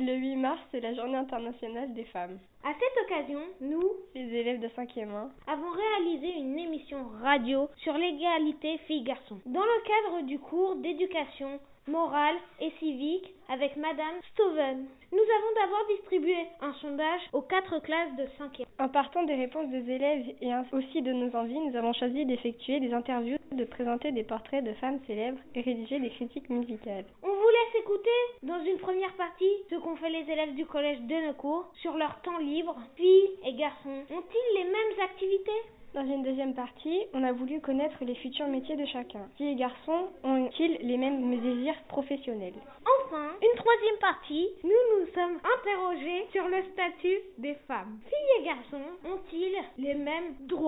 Le 8 mars, c'est la journée internationale des femmes. À cette occasion, nous, les élèves de 5e 1, avons réalisé une émission radio sur l'égalité filles-garçons. Dans le cadre du cours d'éducation morale et civique avec Madame Stoven. Nous avons d'abord distribué un sondage aux 4 classes de 5e. En partant des réponses des élèves et aussi de nos envies, nous avons choisi d'effectuer des interviews, de présenter des portraits de femmes célèbres et rédiger des critiques musicales. On vous laisse écouter dans une première partie ce qu'ont fait les élèves du collège Denecourt sur leur temps libre. Filles et garçons ont-ils les mêmes activités ? Dans une deuxième partie, on a voulu connaître les futurs métiers de chacun. Filles et garçons ont-ils les mêmes désirs professionnels ? Enfin, une troisième partie, nous nous sommes interrogés sur le statut des femmes. Filles et garçons ont-ils les mêmes droits ?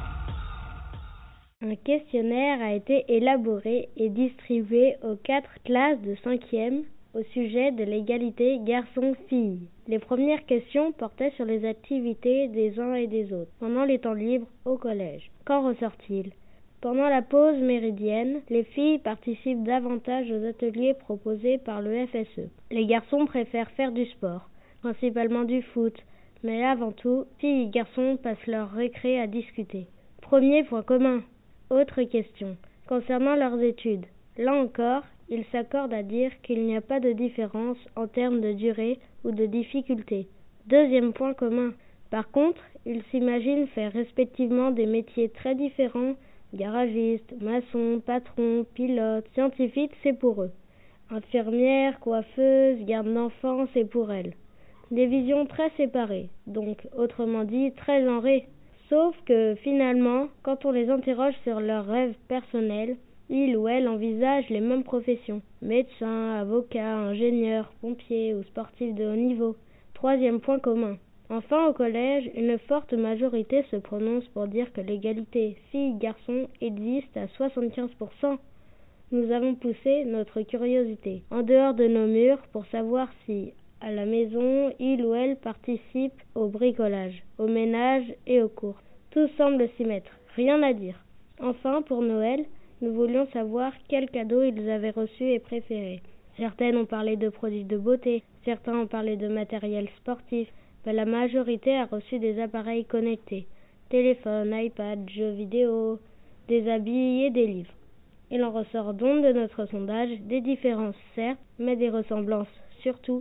Un questionnaire a été élaboré et distribué aux 4 classes de 5e au sujet de l'égalité garçons-filles. Les premières questions portaient sur les activités des uns et des autres pendant les temps libres au collège. Qu'en ressort-il ? Pendant la pause méridienne, les filles participent davantage aux ateliers proposés par le FSE. Les garçons préfèrent faire du sport, principalement du foot, mais avant tout, filles et garçons passent leur récré à discuter. Premier point commun. Autre question, concernant leurs études. Là encore, ils s'accordent à dire qu'il n'y a pas de différence en termes de durée ou de difficulté. Deuxième point commun. Par contre, ils s'imaginent faire respectivement des métiers très différents, garagiste, maçon, patron, pilote, scientifique, c'est pour eux. Infirmière, coiffeuse, garde d'enfants, c'est pour elles. Des visions très séparées, donc autrement dit très genrées. Sauf que finalement, quand on les interroge sur leurs rêves personnels, ils ou elles envisagent les mêmes professions. Médecins, avocats, ingénieurs, pompiers ou sportifs de haut niveau. Troisième point commun. Enfin, au collège, une forte majorité se prononce pour dire que l'égalité filles-garçons existe à 75%. Nous avons poussé notre curiosité en dehors de nos murs pour savoir si, à la maison, il ou elle participe au bricolage, au ménage et aux courses. Tout semble s'y mettre, rien à dire. Enfin, pour Noël, nous voulions savoir quels cadeaux ils avaient reçus et préférés. Certaines ont parlé de produits de beauté, certains ont parlé de matériel sportif, mais la majorité a reçu des appareils connectés, téléphone, iPad, jeux vidéo, des habits et des livres. Il en ressort donc de notre sondage des différences certes, mais des ressemblances surtout.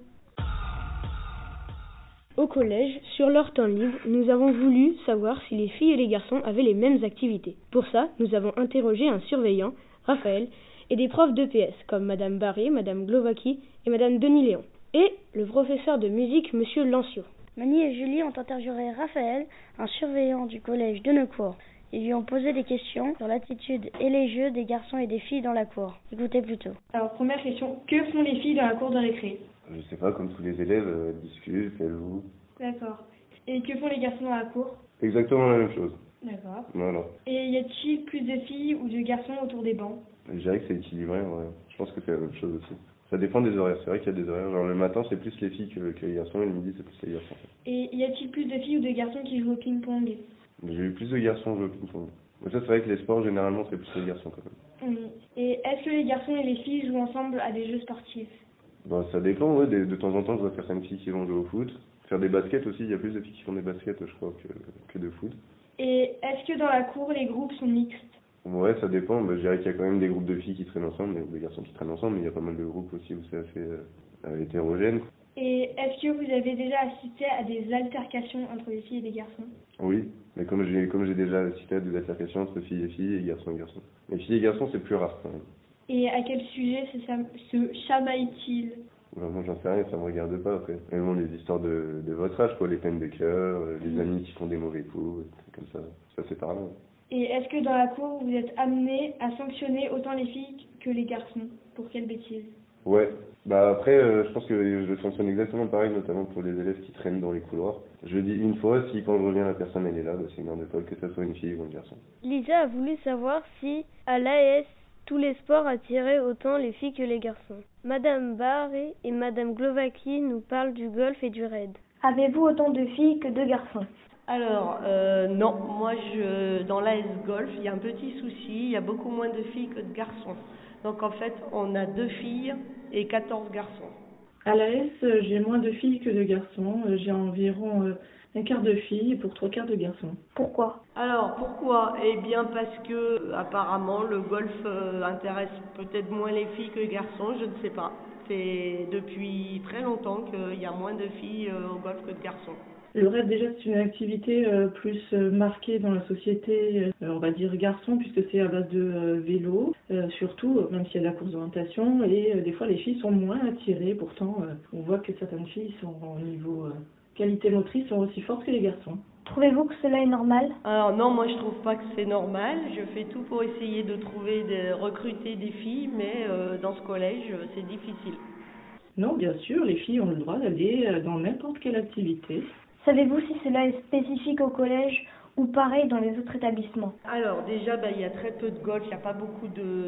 Au collège, sur leur temps libre, nous avons voulu savoir si les filles et les garçons avaient les mêmes activités. Pour ça, nous avons interrogé un surveillant, Raphaël, et des profs d'EPS comme Madame Barré, Madame Glovaki et Madame Denis-Léon, et le professeur de musique, Monsieur Lancio. Mani et Julie ont interrogé Raphaël, un surveillant du collège Denecourt. Ils lui ont posé des questions sur l'attitude et les jeux des garçons et des filles dans la cour. Écoutez plutôt. Alors, première question, que font les filles dans la cour de récré ? Je sais pas, comme tous les élèves, elles discutent, elles jouent. D'accord. Et que font les garçons dans la cour ? Exactement la même chose. D'accord. Voilà. Et y a-t-il plus de filles ou de garçons autour des bancs ? Je dirais que c'est équilibré, ouais. Je pense que c'est la même chose aussi. Ça dépend des horaires, c'est vrai qu'il y a des horaires. Genre le matin, c'est plus les filles que les garçons, et le midi, c'est plus les garçons. Et y a-t-il plus de filles ou de garçons qui jouent au ping-pong ? J'ai eu plus de garçons jouer au ping-pong. Mais ça, c'est vrai que les sports, généralement, c'est plus les garçons quand même. Et est-ce que les garçons et les filles jouent ensemble à des jeux sportifs ? Bah, ça dépend, ouais. De temps en temps, je vois certaines filles qui vont jouer au foot. Faire des baskets aussi, il y a plus de filles qui font des baskets, je crois, que de foot. Et est-ce que dans la cour, les groupes sont mixtes ? Ouais, ça dépend. Bah, je dirais qu'il y a quand même des groupes de filles qui traînent ensemble, des garçons qui traînent ensemble, mais il y a pas mal de groupes aussi où c'est assez hétérogène. Et est-ce que vous avez déjà assisté à des altercations entre les filles et les garçons ? Oui, mais comme j'ai déjà assisté à des altercations entre filles et garçons et garçons. Mais filles et garçons, c'est plus rare quand même. Et à quel sujet se chamaillent-ils ? Vraiment, j'en sais rien, ça me regarde pas après. Mais bon, les histoires de votre âge, quoi, les peines de cœur, les amis qui font des mauvais coups, comme ça c'est par là. Et est-ce que dans la cour, vous êtes amené à sanctionner autant les filles que les garçons ? Pour quelles bêtises ? Ouais, bah après, je pense que je sanctionne exactement pareil, notamment pour les élèves qui traînent dans les couloirs. Je dis une fois, si quand je reviens la personne elle est là, bah, c'est une heure de colle, que ce soit une fille ou un garçon. Lisa a voulu savoir si, à l'AS, tous les sports attiraient autant les filles que les garçons. Madame Barré et Madame Glovaki nous parlent du golf et du raid. Avez-vous autant de filles que de garçons ? Alors, non, moi dans l'AS Golf, il y a un petit souci, il y a beaucoup moins de filles que de garçons. Donc en fait, on a 2 filles et 14 garçons. À l'AS, j'ai moins de filles que de garçons. J'ai environ un quart de filles pour 3 quarts de garçons. Pourquoi? Alors pourquoi? Eh bien parce que apparemment le golf intéresse peut-être moins les filles que les garçons, je ne sais pas. C'est depuis très longtemps qu'il y a moins de filles au golf que de garçons. Le raid, déjà, c'est une activité plus marquée dans la société, on va dire garçon, puisque c'est à base de vélo, surtout, même s'il y a de la course d'orientation, et des fois les filles sont moins attirées. Pourtant, on voit que certaines filles sont au niveau qualité motrice sont aussi fortes que les garçons. Trouvez-vous que cela est normal? Alors non, moi je trouve pas que c'est normal. Je fais tout pour essayer de recruter des filles, mais dans ce collège, c'est difficile. Non, bien sûr, les filles ont le droit d'aller dans n'importe quelle activité. Savez-vous si cela est spécifique au collège ou pareil dans les autres établissements? Alors déjà, il y a très peu de golf, il n'y a pas beaucoup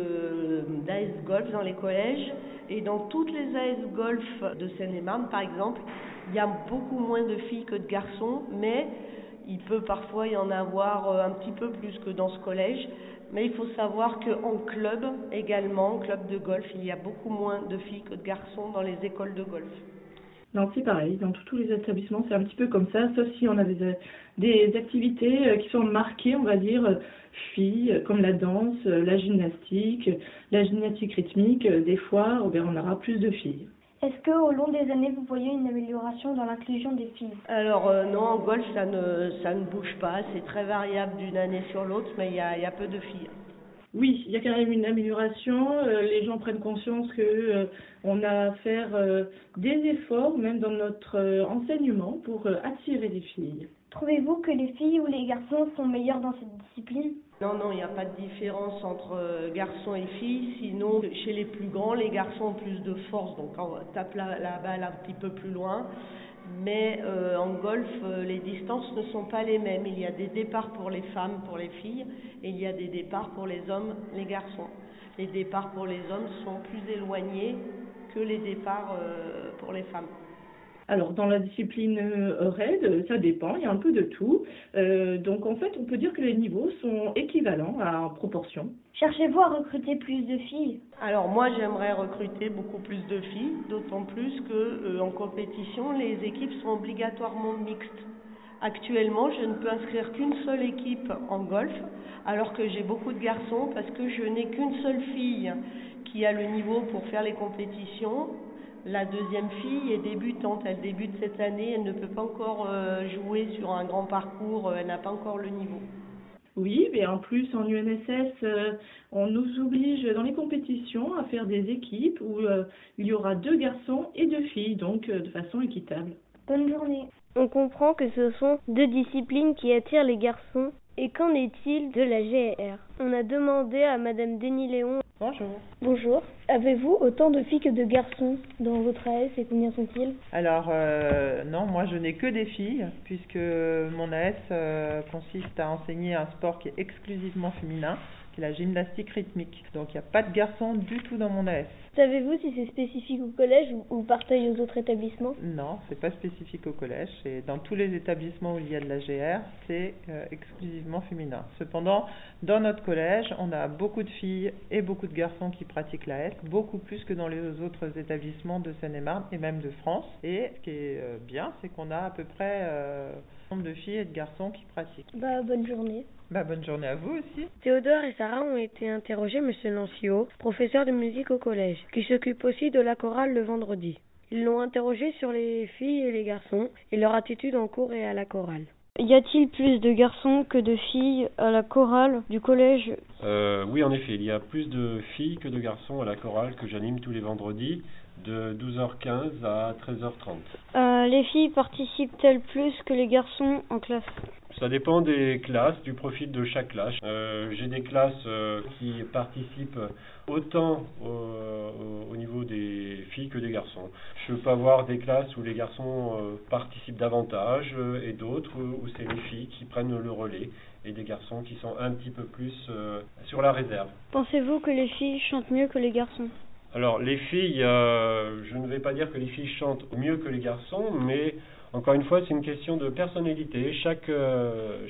d'AS golf dans les collèges. Et dans toutes les AS golf de Seine-et-Marne, par exemple, il y a beaucoup moins de filles que de garçons, mais il peut parfois y en avoir un petit peu plus que dans ce collège. Mais il faut savoir qu'en club également, en club de golf, il y a beaucoup moins de filles que de garçons dans les écoles de golf. Non, c'est pareil, dans tous les établissements, c'est un petit peu comme ça, sauf si on a des activités qui sont marquées, on va dire, filles, comme la danse, la gymnastique rythmique. Des fois, on aura plus de filles. Est-ce qu'au long des années, vous voyez une amélioration dans l'inclusion des filles? Alors non, en golf, ça ne bouge pas, c'est très variable d'une année sur l'autre, mais il y a peu de filles. Oui, il y a quand même une amélioration. Les gens prennent conscience que on a à faire des efforts, même dans notre enseignement, pour attirer les filles. Trouvez-vous que les filles ou les garçons sont meilleurs dans cette discipline? Non, il n'y a pas de différence entre garçons et filles. Sinon, chez les plus grands, les garçons ont plus de force, donc on tape la balle un petit peu plus loin. Mais en golf, les distances ne sont pas les mêmes. Il y a des départs pour les femmes, pour les filles, et il y a des départs pour les hommes, les garçons. Les départs pour les hommes sont plus éloignés que les départs pour les femmes. Alors, dans la discipline raid, ça dépend, il y a un peu de tout. Donc, en fait, on peut dire que les niveaux sont équivalents en proportion. Cherchez-vous à recruter plus de filles? Alors, moi, j'aimerais recruter beaucoup plus de filles, d'autant plus que en compétition, les équipes sont obligatoirement mixtes. Actuellement, je ne peux inscrire qu'une seule équipe en golf, alors que j'ai beaucoup de garçons, parce que je n'ai qu'une seule fille qui a le niveau pour faire les compétitions. La deuxième fille est débutante, elle débute cette année, elle ne peut pas encore jouer sur un grand parcours, elle n'a pas encore le niveau. Oui, mais en plus en UNSS, on nous oblige dans les compétitions à faire des équipes où il y aura 2 garçons et 2 filles, donc de façon équitable. Bonne journée. On comprend que ce sont 2 disciplines qui attirent les garçons. Et qu'en est-il de la GR? On a demandé à Madame Denis-Léon. Bonjour. Bonjour. Avez-vous autant de filles que de garçons dans votre AS et combien sont-ils? Alors, non, moi je n'ai que des filles, puisque mon AS consiste à enseigner un sport qui est exclusivement féminin, qui est la gymnastique rythmique. Donc il n'y a pas de garçons du tout dans mon AS. Savez-vous si c'est spécifique au collège ou pareil aux autres établissements? Non, c'est pas spécifique au collège. Et dans tous les établissements où il y a de la GR, c'est exclusivement féminin. Cependant, dans notre collège, on a beaucoup de filles et beaucoup de garçons qui pratiquent l'AS, beaucoup plus que dans les autres établissements de Seine-et-Marne et même de France. Et ce qui est bien, c'est qu'on a à peu près nombre de filles et de garçons qui pratiquent. Bonne journée. Bonne journée à vous aussi. Théodore et Sarah ont été interrogés Monsieur Lancio, professeur de musique au collège, qui s'occupe aussi de la chorale le vendredi. Ils l'ont interrogé sur les filles et les garçons et leur attitude en cours et à la chorale. Y a-t-il plus de garçons que de filles à la chorale du collège? Oui, en effet, il y a plus de filles que de garçons à la chorale que j'anime tous les vendredis de 12h15 à 13h30. Les filles participent-elles plus que les garçons en classe? Ça dépend des classes, du profil de chaque classe. J'ai des classes qui participent autant au niveau des filles que des garçons. Je peux avoir des classes où les garçons participent davantage et d'autres où c'est les filles qui prennent le relais et des garçons qui sont un petit peu plus sur la réserve. Pensez-vous que les filles chantent mieux que les garçons? Alors les filles, je ne vais pas dire que les filles chantent mieux que les garçons, mais encore une fois, c'est une question de personnalité. Chaque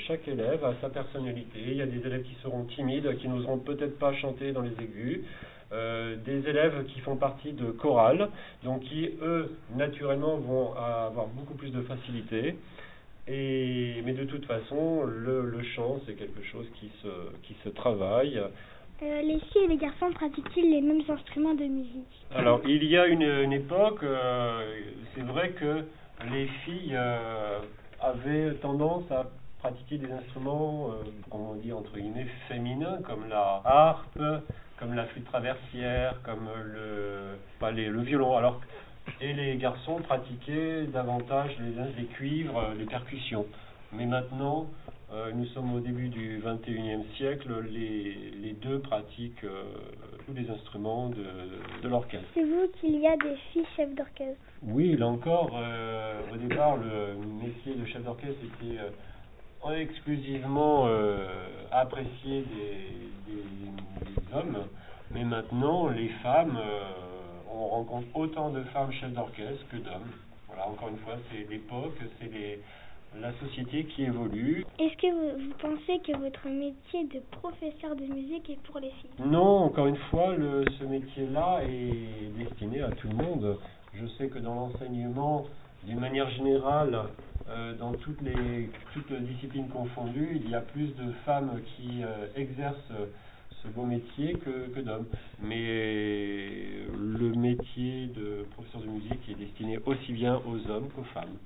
élève a sa personnalité. Il y a des élèves qui seront timides, qui n'oseront peut-être pas chanter dans les aigus. des élèves qui font partie de chorales, donc qui, eux, naturellement, vont avoir beaucoup plus de facilité. Mais de toute façon, le chant, c'est quelque chose qui se travaille. Les filles et les garçons pratiquent-ils les mêmes instruments de musique? Alors, il y a une époque, c'est vrai que les filles avaient tendance à pratiquer des instruments, comment on dit, entre guillemets, féminins, comme la harpe, comme la flûte traversière, comme le violon. Alors, et les garçons pratiquaient davantage les cuivres, les percussions. Mais maintenant, nous sommes au début du XXIe siècle, les deux pratiquent tous les instruments de l'orchestre. Savez-vous qu'il y a des filles chefs d'orchestre? Oui, là encore, au départ, le métier de chef d'orchestre était exclusivement apprécié des hommes, mais maintenant, les femmes, on rencontre autant de femmes chefs d'orchestre que d'hommes. Voilà, encore une fois, c'est l'époque, c'est la société qui évolue. Est-ce que vous pensez que votre métier de professeur de musique est pour les filles? Non, encore une fois, ce métier-là est destiné à tout le monde. Je sais que dans l'enseignement, d'une manière générale, dans toutes disciplines confondues, il y a plus de femmes qui exercent ce beau métier que d'hommes. Mais le métier de professeur de musique est destiné aussi bien aux hommes qu'aux femmes.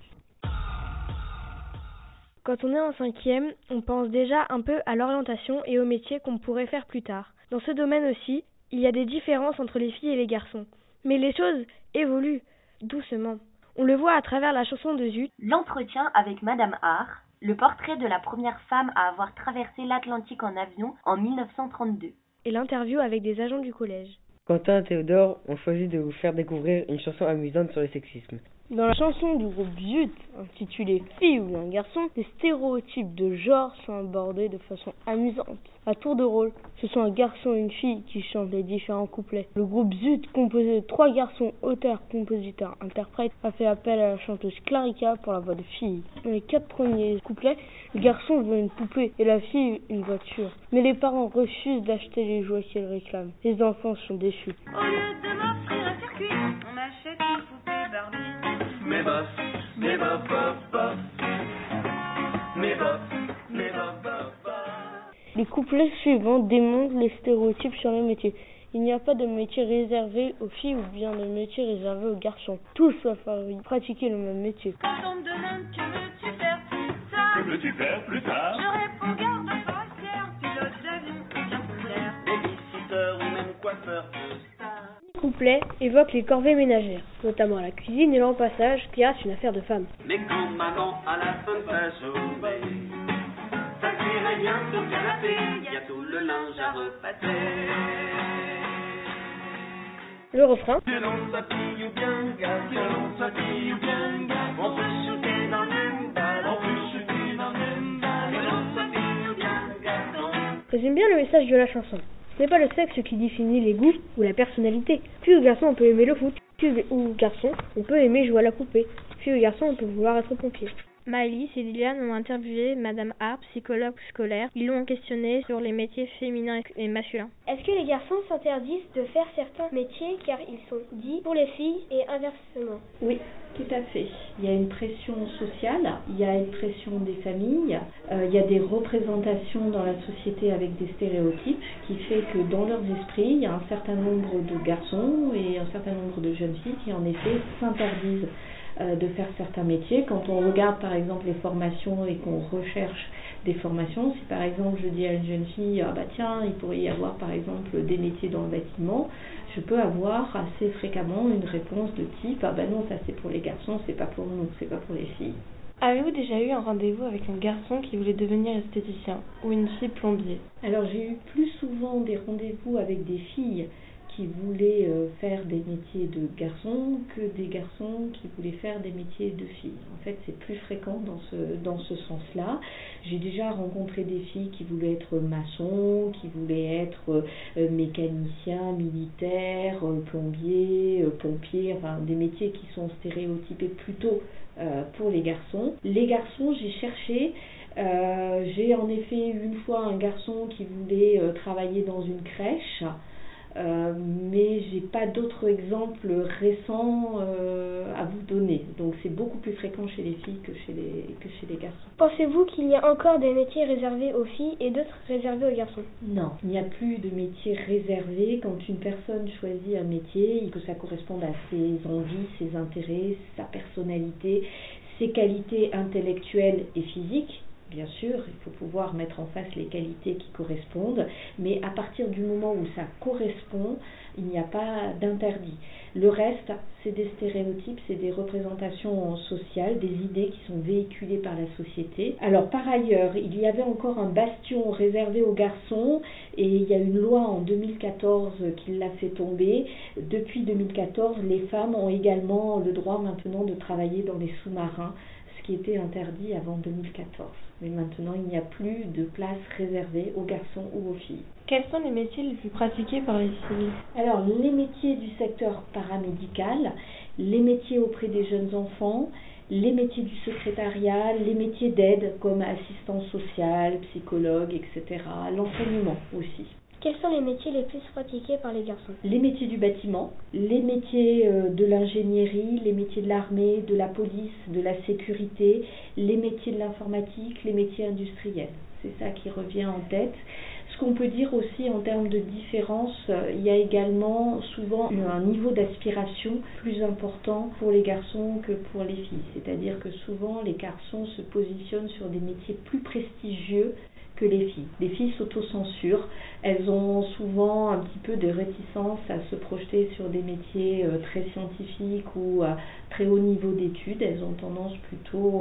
Quand on est en 5e, on pense déjà un peu à l'orientation et au métier qu'on pourrait faire plus tard. Dans ce domaine aussi, il y a des différences entre les filles et les garçons. Mais les choses évoluent doucement. On le voit à travers la chanson de Zut. L'entretien avec Madame Hart, le portrait de la première femme à avoir traversé l'Atlantique en avion en 1932. Et l'interview avec des agents du collège. Quentin et Théodore ont choisi de vous faire découvrir une chanson amusante sur le sexisme. Dans la chanson du groupe Zut, intitulée Fille ou un garçon, les stéréotypes de genre sont abordés de façon amusante. À tour de rôle, ce sont un garçon et une fille qui chantent les différents couplets. Le groupe Zut, composé de 3 garçons, auteurs, compositeurs, interprètes, a fait appel à la chanteuse Clarica pour la voix de fille. Dans les 4 premiers couplets, le garçon veut une poupée et la fille une voiture. Mais les parents refusent d'acheter les jouets qu'elle réclame. Les enfants sont déçus. Au lieu de m'offrir un circuit, on m'achète une poupée Barbie. Mes boss, Les couplets suivants démontrent les stéréotypes sur le métier. Il n'y a pas de métier réservé aux filles ou bien de métier réservé aux garçons. Tous doivent pratiquer le même métier. Quand on me demande que veux-tu faire plus tard, Que veux-tu faire plus tard? je réponds garde forestière, pilote d'avion ou bien polaire, Babysitter ou même coiffeur. Les couplets évoquent les corvées ménagères, notamment la cuisine et l'empassage qui reste une affaire de femmes. Mais quand maman à la fin de sa journée s'assirait bien sur le canapé, y a tout le linge à repasser. Le refrain. Violon, sa fille ou bien gars, violon, sa fille ou bien gars, on peut shooter dans le même balle, on peut shooter dans le même balle, violon, sa fille ou bien garçon. Résume bien le message de la chanson. Ce n'est pas le sexe qui définit les goûts ou la personnalité. Fille ou garçon, on peut aimer le foot. Fille ou garçon, on peut aimer jouer à la poupée. Fille ou garçon, on peut vouloir être pompier. Maëlys et Liliane ont interviewé Madame Hart, psychologue scolaire. Ils l'ont questionné sur les métiers féminins et masculins. Est-ce que les garçons s'interdisent de faire certains métiers car ils sont dits pour les filles et inversement? Oui, tout à fait. Il y a une pression sociale, il y a une pression des familles, il y a des représentations dans la société avec des stéréotypes qui fait que dans leurs esprits, il y a un certain nombre de garçons et un certain nombre de jeunes filles qui en effet s'interdisent de faire certains métiers. Quand on regarde par exemple les formations et qu'on recherche des formations, si par exemple je dis à une jeune fille ah bah tiens il pourrait y avoir par exemple des métiers dans le bâtiment, je peux avoir assez fréquemment une réponse de type ah bah non ça c'est pour les garçons, c'est pas pour nous, c'est pas pour les filles. Avez-vous déjà eu un rendez-vous avec un garçon qui voulait devenir esthéticien ou une fille plombier? Alors j'ai eu plus souvent des rendez-vous avec des filles qui voulaient faire des métiers de garçons que des garçons qui voulaient faire des métiers de filles. En fait, c'est plus fréquent dans ce sens-là. J'ai déjà rencontré des filles qui voulaient être maçons, qui voulaient être mécaniciens, militaires, plombiers, pompiers, enfin des métiers qui sont stéréotypés plutôt pour les garçons. Les garçons, j'ai cherché. J'ai en effet une fois un garçon qui voulait travailler dans une crèche. mais j'ai pas d'autres exemples récents à vous donner. Donc c'est beaucoup plus fréquent chez les filles que chez les garçons. Pensez-vous qu'il y a encore des métiers réservés aux filles et d'autres réservés aux garçons? Non, il n'y a plus de métier réservé. Quand une personne choisit un métier, il faut que ça corresponde à ses envies, ses intérêts, sa personnalité, ses qualités intellectuelles et physiques. Bien sûr, il faut pouvoir mettre en face les qualités qui correspondent, mais à partir du moment où ça correspond, il n'y a pas d'interdit. Le reste, c'est des stéréotypes, c'est des représentations sociales, des idées qui sont véhiculées par la société. Alors par ailleurs, il y avait encore un bastion réservé aux garçons et il y a une loi en 2014 qui l'a fait tomber. Depuis 2014, les femmes ont également le droit maintenant de travailler dans les sous-marins, ce qui était interdit avant 2014. Mais maintenant, il n'y a plus de place réservée aux garçons ou aux filles. Quels sont les métiers les plus pratiqués par les filles? Alors, les métiers du secteur paramédical, les métiers auprès des jeunes enfants, les métiers du secrétariat, les métiers d'aide comme assistant social, psychologue, etc. L'enseignement aussi. Quels sont les métiers les plus pratiqués par les garçons? Les métiers du bâtiment, les métiers de l'ingénierie, les métiers de l'armée, de la police, de la sécurité, les métiers de l'informatique, les métiers industriels. C'est ça qui revient en tête. Ce qu'on peut dire aussi en termes de différence, il y a également souvent un niveau d'aspiration plus important pour les garçons que pour les filles. C'est-à-dire que souvent les garçons se positionnent sur des métiers plus prestigieux que les filles. Les filles s'autocensurent, elles ont souvent un petit peu de réticence à se projeter sur des métiers très scientifiques ou à très haut niveau d'études. Elles ont tendance plutôt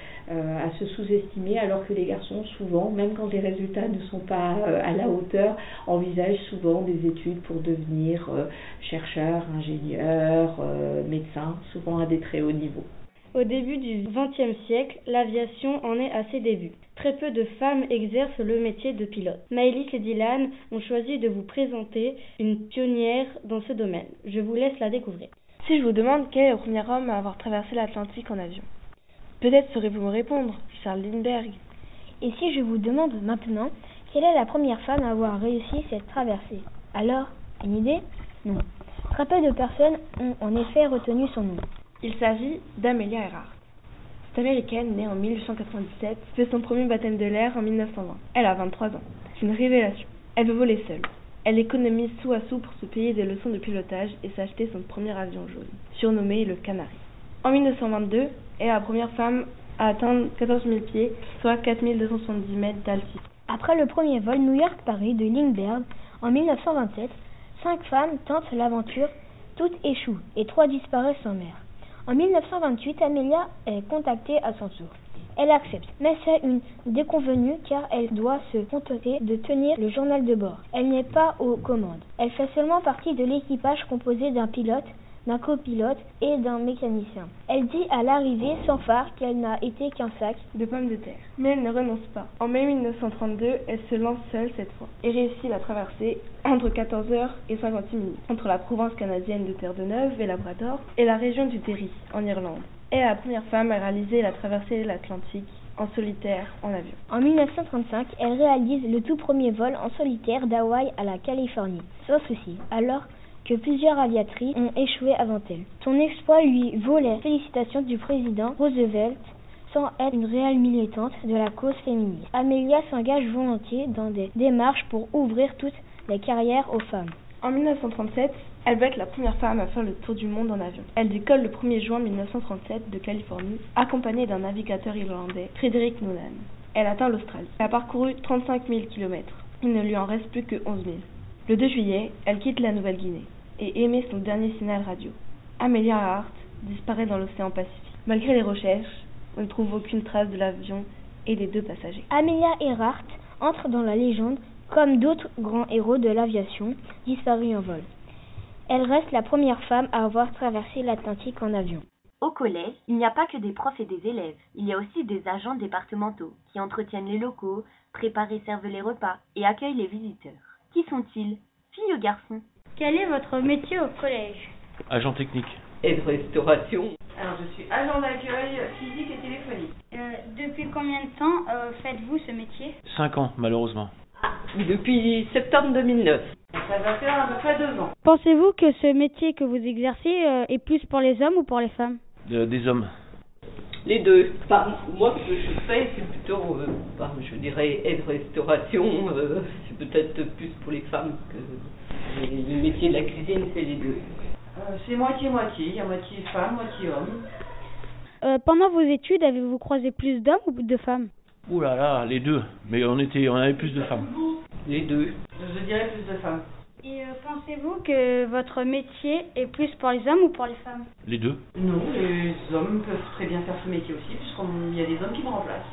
à se sous-estimer, alors que les garçons, souvent, même quand les résultats ne sont pas à la hauteur, envisagent souvent des études pour devenir chercheurs, ingénieurs, médecins, souvent à des très hauts niveaux. Au début du XXe siècle, l'aviation en est à ses débuts. Très peu de femmes exercent le métier de pilote. Maëlys et Dylan ont choisi de vous présenter une pionnière dans ce domaine. Je vous laisse la découvrir. Si je vous demande quel est le premier homme à avoir traversé l'Atlantique en avion, peut-être saurez-vous me répondre, Charles Lindbergh. Et si je vous demande maintenant quelle est la première femme à avoir réussi cette traversée, alors, une idée? Non. Très peu de personnes ont en effet retenu son nom. Il s'agit d'Amelia Earhart. Cette américaine, née en 1897, fait son premier baptême de l'air en 1920. Elle a 23 ans. C'est une révélation. Elle veut voler seule. Elle économise sou à sou pour se payer des leçons de pilotage et s'acheter son premier avion jaune, surnommé le Canary. En 1922, elle est la première femme à atteindre 14 000 pieds, soit 4 270 mètres d'altitude. Après le premier vol New York-Paris de Lindbergh en 1927, 5 femmes tentent l'aventure, toutes échouent et 3 disparaissent en mer. En 1928, Amelia est contactée à son tour. Elle accepte, mais c'est une déconvenue car elle doit se contenter de tenir le journal de bord. Elle n'est pas aux commandes. Elle fait seulement partie de l'équipage composé d'un pilote, d'un copilote et d'un mécanicien. Elle dit à l'arrivée sans phare qu'elle n'a été qu'un sac de pommes de terre. Mais elle ne renonce pas. En mai 1932, elle se lance seule cette fois et réussit la traversée entre 14h et 56 minutes entre la province canadienne de Terre-de-Neuve et Labrador et la région du Derry en Irlande. Elle est la première femme à réaliser la traversée de l'Atlantique en solitaire en avion. En 1935, elle réalise le tout premier vol en solitaire d'Hawaï à la Californie, sans souci, alors que plusieurs aviatrices ont échoué avant elle. Son exploit lui vaut les félicitations du président Roosevelt sans être une réelle militante de la cause féministe. Amelia s'engage volontiers dans des démarches pour ouvrir toutes les carrières aux femmes. En 1937, elle va être la première femme à faire le tour du monde en avion. Elle décolle le 1er juin 1937 de Californie, accompagnée d'un navigateur irlandais, Frederick Noonan. Elle atteint l'Australie. Elle a parcouru 35 000 km. Il ne lui en reste plus que 11 000. Le 2 juillet, elle quitte la Nouvelle-Guinée et émet son dernier signal radio. Amelia Earhart disparaît dans l'océan Pacifique. Malgré les recherches, on ne trouve aucune trace de l'avion et des 2 passagers. Amelia Earhart entre dans la légende comme d'autres grands héros de l'aviation disparus en vol. Elle reste la première femme à avoir traversé l'Atlantique en avion. Au collège, il n'y a pas que des profs et des élèves. Il y a aussi des agents départementaux qui entretiennent les locaux, préparent et servent les repas et accueillent les visiteurs. Qui sont-ils? Filles ou garçons? Quel est votre métier au collège? Agent technique. Et de restauration. Alors, je suis agent d'accueil physique et téléphonique. Depuis combien de temps faites-vous ce métier? 5 ans, malheureusement. Depuis septembre 2009. Ça va faire à peu près 2 ans. Pensez-vous que ce métier que vous exercez est plus pour les hommes ou pour les femmes? Des hommes. Les deux. Enfin, moi, ce que je fais, c'est plutôt, je dirais, aide-restauration. C'est peut-être plus pour les femmes que le métier de la cuisine, c'est les deux. C'est moitié-moitié. Il y a moitié femme, moitié homme. Pendant vos études, avez-vous croisé plus d'hommes ou de femmes? Ouh là là, les deux. Mais on avait plus de femmes. Les deux. Je dirais plus de femmes. Et pensez-vous que votre métier est plus pour les hommes ou pour les femmes? Les deux. Non, les hommes peuvent très bien faire ce métier aussi, puisqu'il y a des hommes qui me remplacent.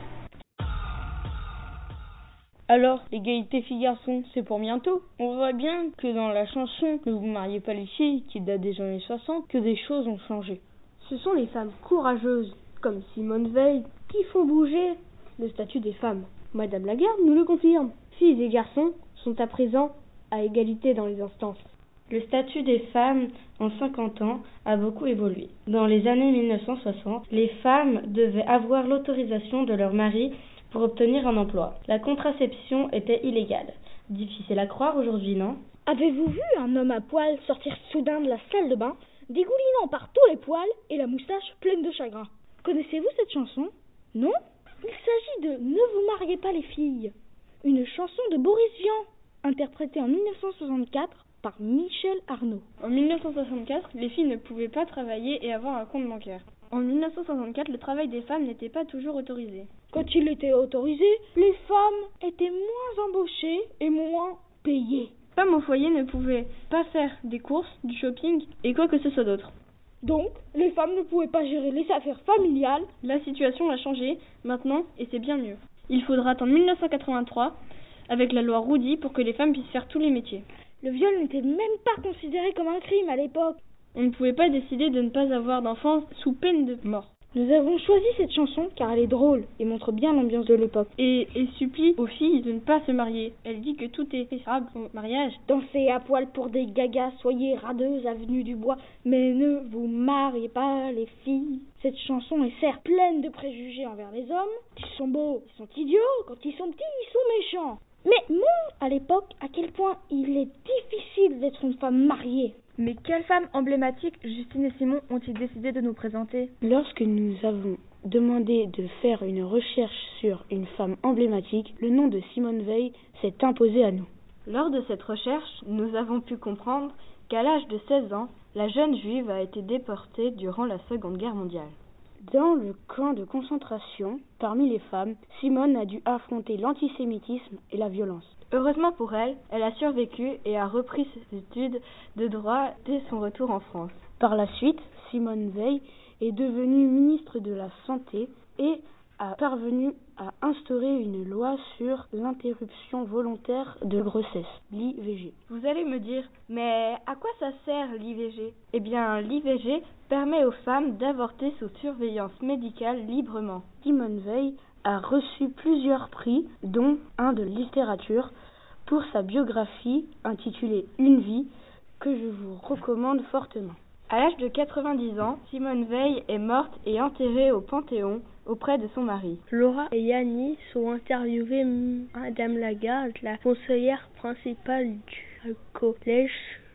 Alors, l'égalité filles-garçons, c'est pour bientôt. On voit bien que dans la chanson Ne vous mariez pas les filles, qui date des années 60, que des choses ont changé. Ce sont les femmes courageuses, comme Simone Veil, qui font bouger le statut des femmes. Madame Lagarde nous le confirme. Filles et garçons sont à présent à égalité dans les instances. Le statut des femmes en 50 ans a beaucoup évolué. Dans les années 1960, les femmes devaient avoir l'autorisation de leur mari pour obtenir un emploi. La contraception était illégale. Difficile à croire aujourd'hui, non? Avez-vous vu un homme à poil sortir soudain de la salle de bain, dégoulinant par tous les poils et la moustache pleine de chagrin? Connaissez-vous cette chanson? Non? Il s'agit de Ne vous mariez pas les filles, une chanson de Boris Vian, interprétée en 1964 par Michel Arnaud. En 1964, les filles ne pouvaient pas travailler et avoir un compte bancaire. En 1964, le travail des femmes n'était pas toujours autorisé. Quand il était autorisé, les femmes étaient moins embauchées et moins payées. Femmes au foyer ne pouvaient pas faire des courses, du shopping et quoi que ce soit d'autre. Donc, les femmes ne pouvaient pas gérer les affaires familiales. La situation a changé maintenant et c'est bien mieux. Il faudra attendre 1983 avec la loi Roudy pour que les femmes puissent faire tous les métiers. Le viol n'était même pas considéré comme un crime à l'époque. On ne pouvait pas décider de ne pas avoir d'enfants sous peine de mort. Nous avons choisi cette chanson car elle est drôle et montre bien l'ambiance de l'époque. Et elle supplie aux filles de ne pas se marier. Elle dit que tout est préférable au mariage. Dansez à poil pour des gagas, soyez radeuses avenue du Bois, mais ne vous mariez pas les filles. Cette chanson est certes pleine de préjugés envers les hommes. Ils sont beaux, ils sont idiots, quand ils sont petits, ils sont méchants. Mais montre à l'époque à quel point il est difficile d'être une femme mariée. Mais quelles femmes emblématiques Justine et Simon ont-ils décidé de nous présenter? Lorsque nous avons demandé de faire une recherche sur une femme emblématique, le nom de Simone Veil s'est imposé à nous. Lors de cette recherche, nous avons pu comprendre qu'à l'âge de 16 ans, la jeune juive a été déportée durant la Seconde Guerre mondiale. Dans le camp de concentration, parmi les femmes, Simone a dû affronter l'antisémitisme et la violence. Heureusement pour elle, elle a survécu et a repris ses études de droit dès son retour en France. Par la suite, Simone Veil est devenue ministre de la Santé et a parvenu à instaurer une loi sur l'interruption volontaire de grossesse, l'IVG. Vous allez me dire, mais à quoi ça sert l'IVG? Eh bien, l'IVG permet aux femmes d'avorter sous surveillance médicale librement. Simone Veil a reçu plusieurs prix, dont un de littérature, pour sa biographie intitulée Une vie, que je vous recommande fortement. À l'âge de 90 ans, Simone Veil est morte et enterrée au Panthéon auprès de son mari. Laura et Yanni sont interviewés Madame Lagarde, la conseillère principale du collège,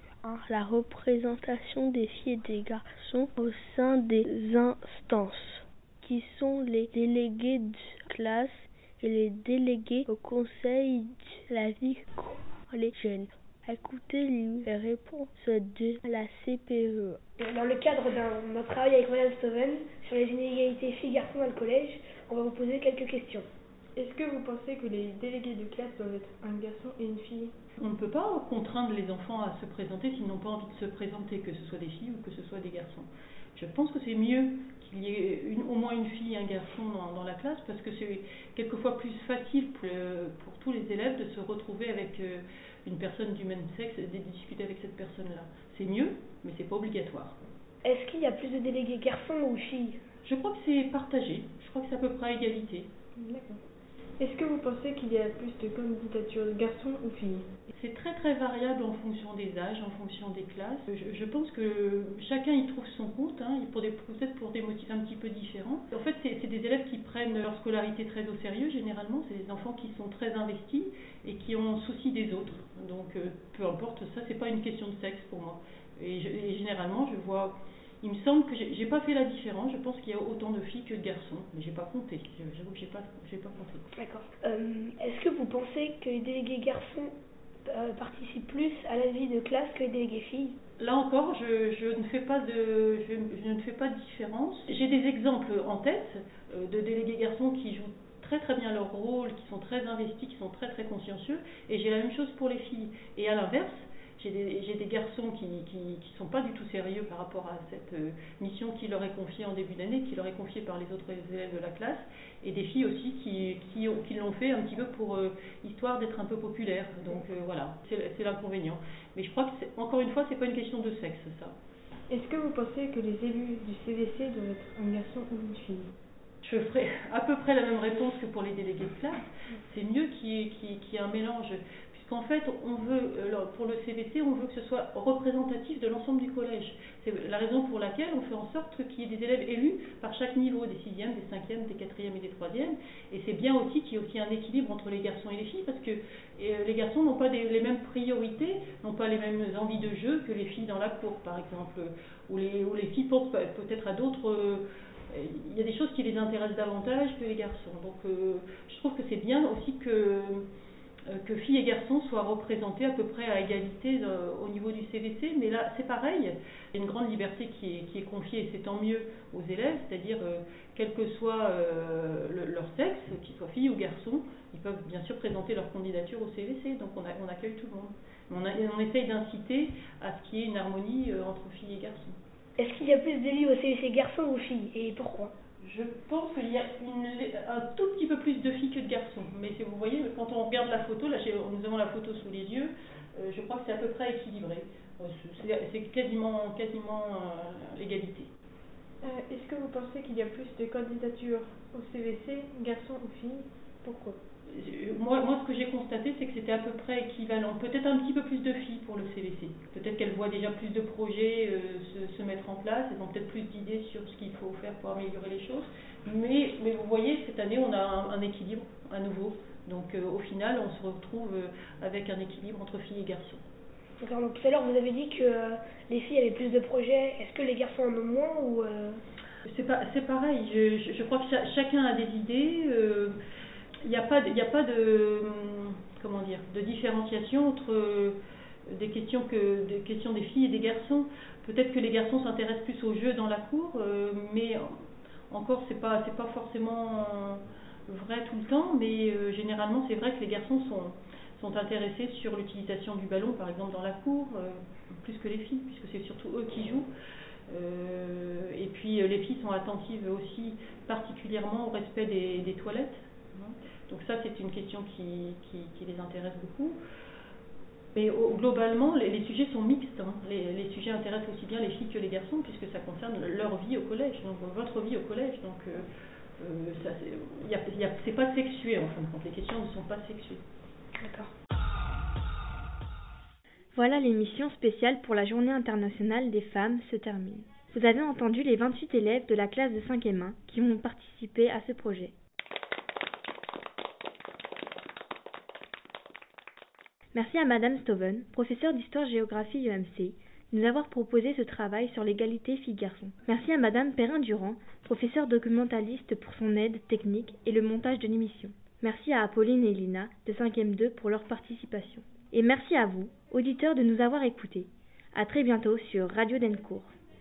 la représentation des filles et des garçons au sein des instances, qui sont les délégués de classe et les délégués au conseil de la vie collégienne. Écoutez les réponses de la CPE. Dans le cadre d'un travail avec Madame Stoven sur les inégalités filles-garçons dans le collège, on va vous poser quelques questions. Est-ce que vous pensez que les délégués de classe doivent être un garçon et une fille? On ne peut pas contraindre les enfants à se présenter s'ils n'ont pas envie de se présenter, que ce soit des filles ou que ce soit des garçons. Je pense que c'est mieux qu'il y ait au moins une fille et un garçon dans la classe, parce que c'est quelquefois plus facile pour tous les élèves de se retrouver avec une personne du même sexe et de discuter avec cette personne-là. C'est mieux, mais c'est pas obligatoire. Est-ce qu'il y a plus de délégués garçons ou filles? Je crois que c'est partagé. Je crois que c'est à peu près à égalité. D'accord. Est-ce que vous pensez qu'il y a plus de candidatures de garçons ou filles? C'est très très variable en fonction des âges, en fonction des classes. Je pense que chacun y trouve son compte, peut-être pour des motifs un petit peu différents. En fait, c'est des élèves qui prennent leur scolarité très au sérieux, généralement. C'est des enfants qui sont très investis et qui ont souci des autres. Donc, peu importe, ça, c'est pas une question de sexe pour moi. Et généralement, je vois... Il me semble que j'ai pas fait la différence. Je pense qu'il y a autant de filles que de garçons, mais j'ai pas compté. J'avoue que j'ai pas compté. D'accord. Est-ce que vous pensez que les délégués garçons participent plus à la vie de classe que les délégués filles? Là encore, je ne fais pas de différence. J'ai des exemples en tête de délégués garçons qui jouent très très bien leur rôle, qui sont très investis, qui sont très très consciencieux, et j'ai la même chose pour les filles. Et à l'inverse, j'ai des garçons qui sont pas du tout sérieux par rapport à cette mission qui leur est confiée en début d'année, qui leur est confiée par les autres élèves de la classe, et des filles aussi qui l'ont fait un petit peu pour histoire d'être un peu populaire. Donc voilà, c'est l'inconvénient. Mais je crois que encore une fois, c'est pas une question de sexe, ça. Est-ce que vous pensez que les élus du CVC doivent être un garçon ou une fille? Je ferai à peu près la même réponse que pour les délégués de classe. C'est mieux qu'il y ait un mélange. Puisqu'en fait, on veut, pour le CVC, on veut que ce soit représentatif de l'ensemble du collège. C'est la raison pour laquelle on fait en sorte qu'il y ait des élèves élus par chaque niveau, des 6e, des 5e, des 4e et des 3e. Et c'est bien aussi qu'il y ait aussi un équilibre entre les garçons et les filles, parce que les garçons n'ont pas les mêmes priorités, n'ont pas les mêmes envies de jeu que les filles dans la cour, par exemple, où les filles pensent peut-être à d'autres... il y a des choses qui les intéressent davantage que les garçons. Donc je trouve que c'est bien aussi que filles et garçons soient représentés à peu près à égalité au niveau du CVC, mais là c'est pareil, il y a une grande liberté qui est confiée, et c'est tant mieux aux élèves, c'est-à-dire quel que soit leur sexe, qu'ils soient filles ou garçons, ils peuvent bien sûr présenter leur candidature au CVC, donc on accueille tout le monde. On essaye d'inciter à ce qu'il y ait une harmonie entre filles et garçons. Est-ce qu'il y a plus d'élus au CVC garçons ou filles, et pourquoi? Je pense qu'il y a un tout petit peu plus de filles que de garçons, mais vous voyez, quand on regarde la photo, là nous avons la photo sous les yeux, je crois que c'est à peu près équilibré. C'est quasiment l'égalité. Est-ce que vous pensez qu'il y a plus de candidatures au CVC, garçons ou filles? Pourquoi? Moi, ce que j'ai constaté, c'est que c'était à peu près équivalent. Peut-être un petit peu plus de filles pour le CVC. Peut-être qu'elles voient déjà plus de projets se mettre en place. Elles ont peut-être plus d'idées sur ce qu'il faut faire pour améliorer les choses. Mais vous voyez, cette année, on a un équilibre à nouveau. Donc au final, on se retrouve avec un équilibre entre filles et garçons. D'accord, donc tout à l'heure, vous avez dit que les filles avaient plus de projets. Est-ce que les garçons en ont moins ou C'est pareil. Je crois que chacun a des idées. Il n'y a pas de différenciation entre des questions des filles et des garçons. Peut-être que les garçons s'intéressent plus aux jeux dans la cour, mais encore c'est pas forcément vrai tout le temps, mais généralement c'est vrai que les garçons sont intéressés sur l'utilisation du ballon par exemple dans la cour, plus que les filles, puisque c'est surtout eux qui jouent. Et puis les filles sont attentives aussi particulièrement au respect des toilettes. Donc ça, c'est une question qui les intéresse beaucoup. Mais globalement, les sujets sont mixtes. Les sujets intéressent aussi bien les filles que les garçons, puisque ça concerne leur vie au collège, donc votre vie au collège. Donc c'est pas sexué en fin de compte. Les questions ne sont pas sexuées. D'accord. Voilà, l'émission spéciale pour la Journée internationale des femmes se termine. Vous avez entendu les 28 élèves de la classe de 5e 1 qui ont participé à ce projet. Merci à Madame Stoven, professeure d'histoire-géographie EMC, de nous avoir proposé ce travail sur l'égalité filles-garçons. Merci à Madame Perrin-Durand, professeure documentaliste pour son aide technique et le montage de l'émission. Merci à Apolline et Lina de 5e 2 pour leur participation. Et merci à vous, auditeurs, de nous avoir écoutés. À très bientôt sur Radio Dencourt.